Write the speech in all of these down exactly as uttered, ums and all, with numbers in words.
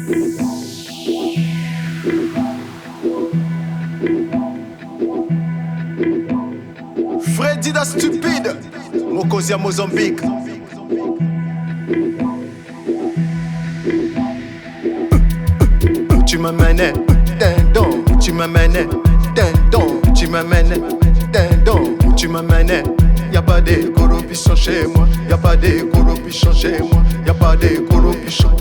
Freddy da stupide, Mokosi à Mozambique. Tu me menais, dindon, tu me menais, dindon, tu me menais, dindon, tu me menais. Y'a pas de corruption chez moi, y'a pas de corruption chez moi, y'a pas de corruption.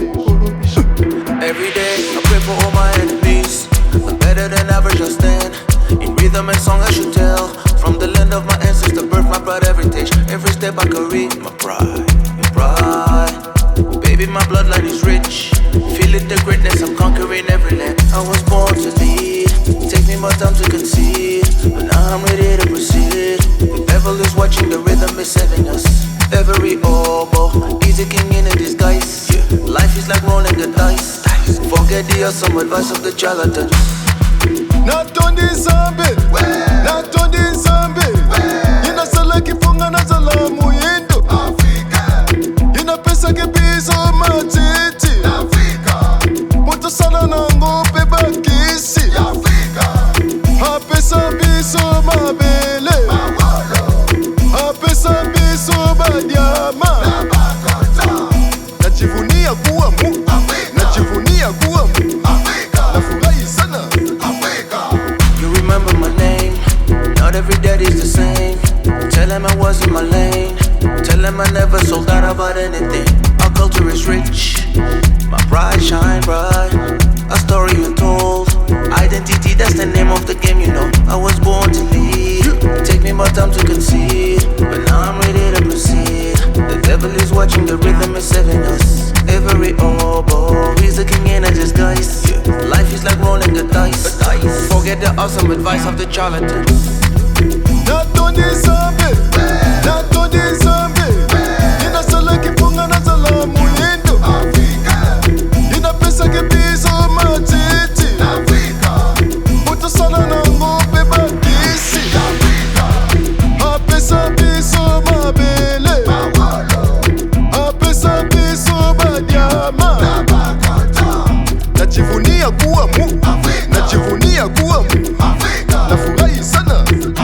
Every day I pray for all my enemies. I'm better than average, I stand. In rhythm and song I should tell. From the land of my ancestors, birth, my pride, heritage. Every step I carry, my pride, my pride. Baby, my bloodline is rich. Feeling the greatness, I'm conquering every land. I was born to lead. Take me more time to concede, but now I'm ready to proceed. The devil is watching, the rhythm is saving us. Every oboe, he's a king in a disguise. Life is like rolling the dice. Forget the awesome advice of the charlatans. Not on the zombie, not on the zombie. Yina sala kifunga na salamu yendo Afrika. Yina pesa kibizo matiti Afrika. Moto sana na ngope bakisi Afrika. Ha pesa biso mabele Ha pesa biso badiama Najivunia kuwa mu Najivunia kuwa mu Nafurahi sana. You remember my name, not every day is the same. Tell him I was in my lane. Tell him I never sold out about anything. Our culture is rich, my pride shine bright. A story untold, identity, that's the name of the game, you know. I was born to lead. Take me more time to concede, but now I'm ready to proceed. The devil is watching, the rhythm is saving us. Every oboe, he's the king in a disguise. Life is like rolling the dice. Forget the awesome advice of the charlatans. Not on the zombie, not on the zombie. Yina sala kifunga na salamu yendo Afrika. Yina pesa kibizo matiti Afrika. Moto sana na ngope bakisi Afrika. Ha pesa biso mabele Ha pesa biso badiama Najivunia kuwa mu Najivunia kuwa mu Nafurahi sana.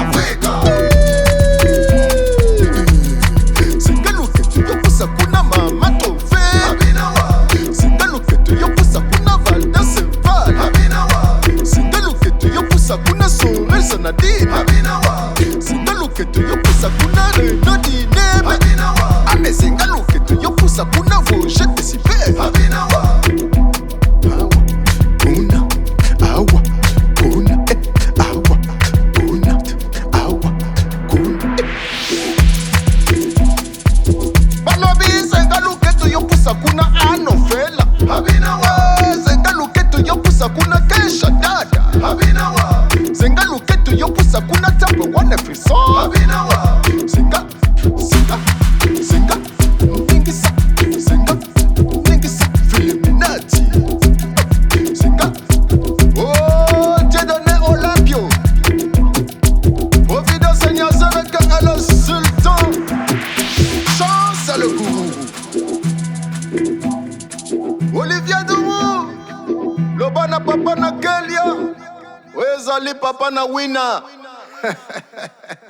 Singaluke tuyopusa kuna mama tove Singaluke tuyopusa kuna valda seval Singaluke tuyopusa kuna soresa na dina Singaluke tuyopusa kuna reno dineme Ame singaluke tuyopusa kuna vojete sipe Kuna anovela Zengaluketu yopusa kuna kesha dada Zengaluketu yopusa kuna tambo wane frison Zenga, zenga, zenga Ningisa, zenga, ningisa Filiminati Zenga, oh Dieudonné Olympio Providence Seigneur avec le sultan Chance à le gourou Olivier Doumou, Loba na papa na Kelia, Wezali papa na wina.